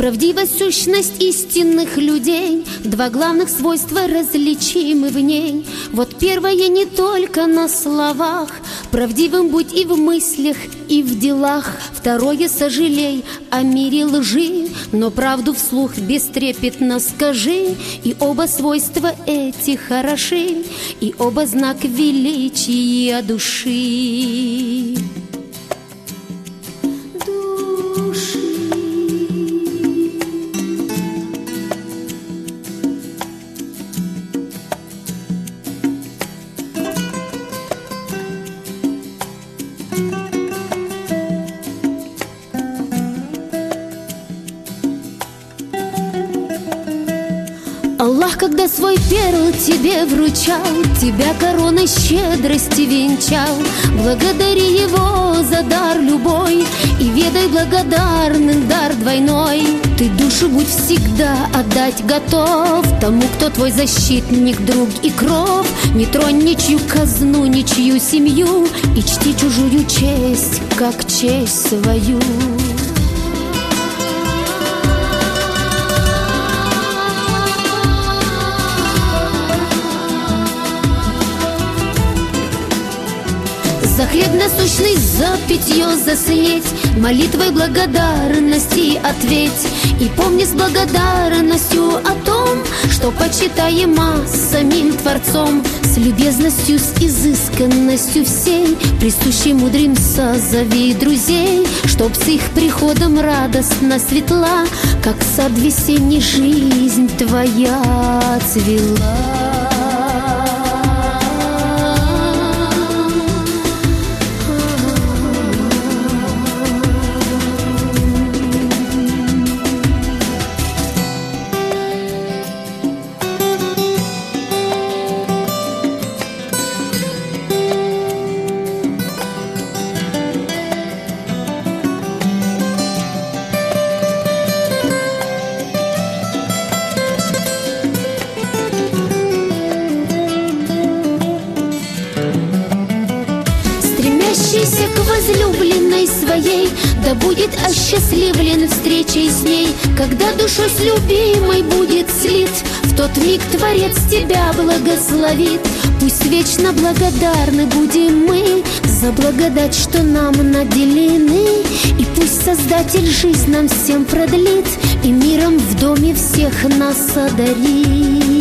Правдивость, сущность истинных людей, два главных свойства различимы в ней. Вот первое не только на словах, правдивым будь и в мыслях, и в делах. Второе, сожалей о мире лжи, но правду вслух бестрепетно скажи. И оба свойства эти хороши, и оба знак величия души. Аллах, когда свой перл тебе вручал, тебя короной щедрости венчал. Благодари Его за дар любой и ведай благодарным дар двойной. Ты душу будь всегда отдать готов тому, кто твой защитник, друг и кров. Не тронь ничью казну, ничью семью, и чти чужую честь, как честь свою. За хлеб насущный, за питье, за светь, молитвой благодарности ответь. И помни с благодарностью о том, что почитаемо самим Творцом. С любезностью, с изысканностью всей, присущей мудрым созови друзей, чтоб с их приходом радостно светла, как сад весенний, жизнь твоя цвела. К возлюбленной своей, да будет осчастливлен встречей с ней. Когда душой с любимой будет слит, в тот миг Творец тебя благословит. Пусть вечно благодарны будем мы за благодать, что нам наделены. И пусть Создатель жизнь нам всем продлит и миром в доме всех нас одарит.